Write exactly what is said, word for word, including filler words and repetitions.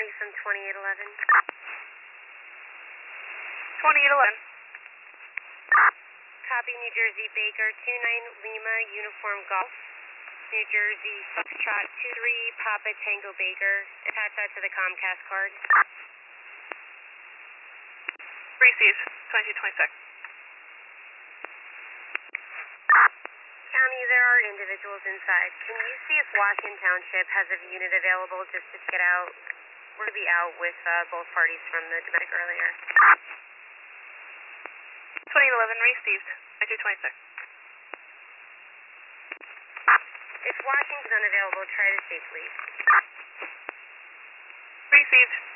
County from twenty-eight eleven. twenty-eight eleven. Copy, New Jersey Baker, two nine Lima, Uniform Golf. New Jersey Foxtrot two three Papa Tango Baker. Attach that to the Comcast card. Received, twenty-two twenty-six. County, there are individuals inside. Can you see if Washington Township has a unit available just to get out? We're going to be out with uh, both parties from the domestic earlier. twenty-eight eleven, received, twenty-two twenty-six. If Washington's unavailable, try to stay, please. Received.